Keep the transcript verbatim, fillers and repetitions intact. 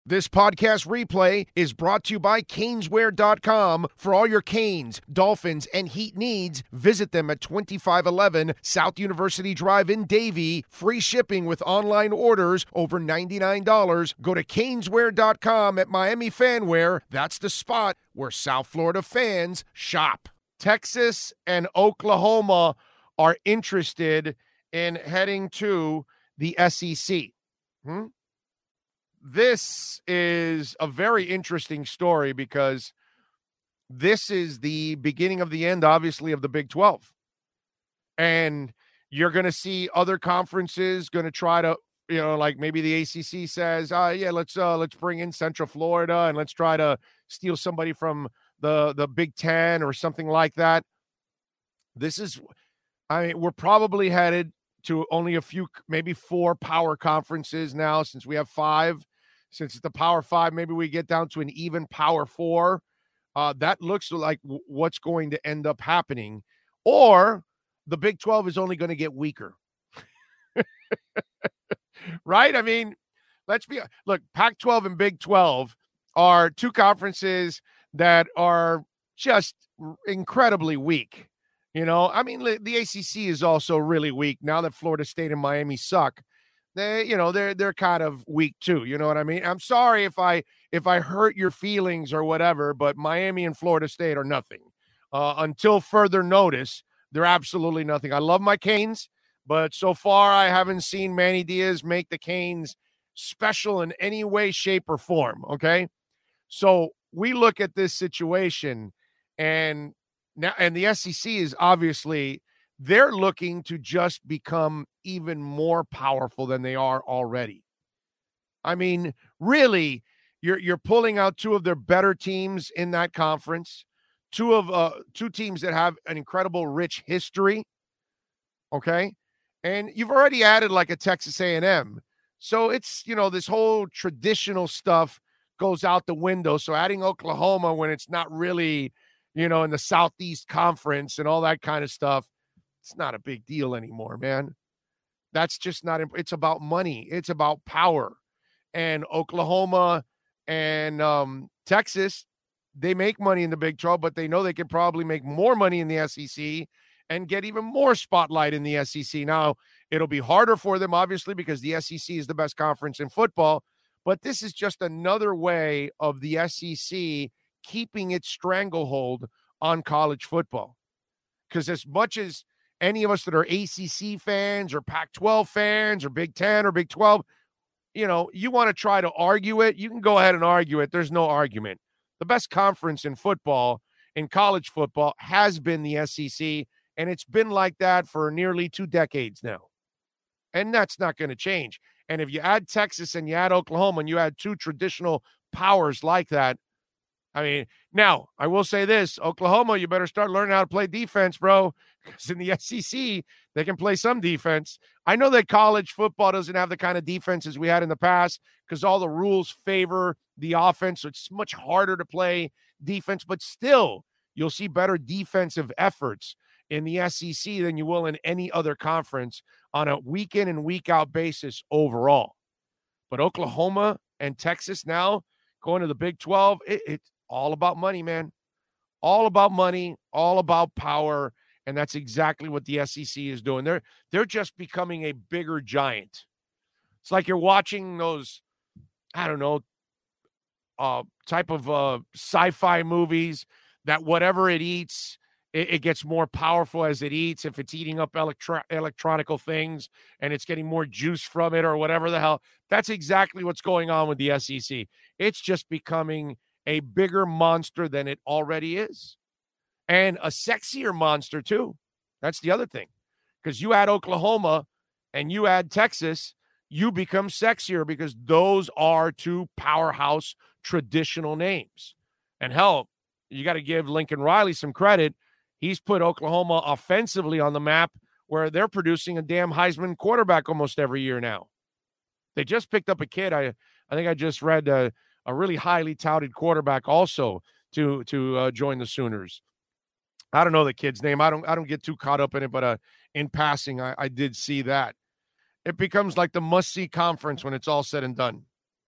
This podcast replay is brought to you by Caneswear dot com. For all your Canes, Dolphins, and Heat needs, visit them at twenty-five eleven South University Drive in Davie. Free shipping with online orders over ninety-nine dollars. Go to Caneswear dot com at Miami Fanwear. That's the spot where South Florida fans shop. Texas and Oklahoma are interested in heading to the S E C. Hmm? This is a very interesting story because this is the beginning of the end, obviously, of the Big twelve. And you're going to see other conferences going to try to, you know, like maybe the A C C says, uh, yeah, let's uh, let's bring in Central Florida and let's try to steal somebody from the, the Big Ten or something like that. This is, I mean, we're probably headed to only a few, maybe four power conferences now since we have five. Since it's the Power Five, maybe we get down to an even Power Four. Uh, that looks like w- what's going to end up happening. Or the Big twelve is only going to get weaker. Right? I mean, let's be – look, Pac twelve and Big twelve are two conferences that are just incredibly weak. You know, I mean, the A C C is also really weak now that Florida State and Miami suck. They, you know, they're they're kind of weak too. You know what I mean? I'm sorry if I if I hurt your feelings or whatever, but Miami and Florida State are nothing. Uh, until further notice, they're absolutely nothing. I love my Canes, but so far I haven't seen Manny Diaz make the Canes special in any way, shape, or form. Okay, so we look at this situation, and now and the S E C is obviously. They're looking to just become even more powerful than they are already. I mean, really, you're you're pulling out two of their better teams in that conference, two of uh, two teams that have an incredible, rich history. Okay, and you've already added like a Texas A and M, so it's you know this whole traditional stuff goes out the window. So adding Oklahoma when it's not really, you know, in the Southeast Conference and all that kind of stuff. It's not a big deal anymore, man. That's just not – it's about money. It's about power. And Oklahoma and um, Texas, they make money in the Big twelve, but they know they can probably make more money in the S E C and get even more spotlight in the S E C. Now, it'll be harder for them, obviously, because the S E C is the best conference in football, but this is just another way of the S E C keeping its stranglehold on college football. Because as much as – any of us that are A C C fans or Pac twelve fans or Big Ten or Big twelve, you know, you want to try to argue it, you can go ahead and argue it. There's no argument. The best conference in football, in college football, has been the S E C, and it's been like that for nearly two decades now. And that's not going to change. And if you add Texas and you add Oklahoma and you add two traditional powers like that, I mean, now, I will say this, Oklahoma, you better start learning how to play defense, bro, because in the S E C, they can play some defense. I know that college football doesn't have the kind of defenses we had in the past because all the rules favor the offense, so it's much harder to play defense, but still, you'll see better defensive efforts in the S E C than you will in any other conference on a week-in and week-out basis overall. But Oklahoma and Texas now going to the Big twelve, it, it's all about money, man. All about money, all about power, and that's exactly what the S E C is doing. They're they're just becoming a bigger giant. It's like you're watching those, I don't know, uh, type of uh, sci-fi movies that whatever it eats, it, it gets more powerful as it eats. If it's eating up electro- electronical things and it's getting more juice from it or whatever the hell, that's exactly what's going on with the S E C. It's just becoming a bigger monster than it already is. And a sexier monster, too. That's the other thing. Because you add Oklahoma and you add Texas, you become sexier because those are two powerhouse traditional names. And hell, you got to give Lincoln Riley some credit. He's put Oklahoma offensively on the map where they're producing a damn Heisman quarterback almost every year now. They just picked up a kid. I, I think I just read uh, a really highly touted quarterback also to to uh, join the Sooners. I don't know the kid's name. I don't I don't get too caught up in it, but uh, in passing, I, I did see that. It becomes like the must-see conference when it's all said and done.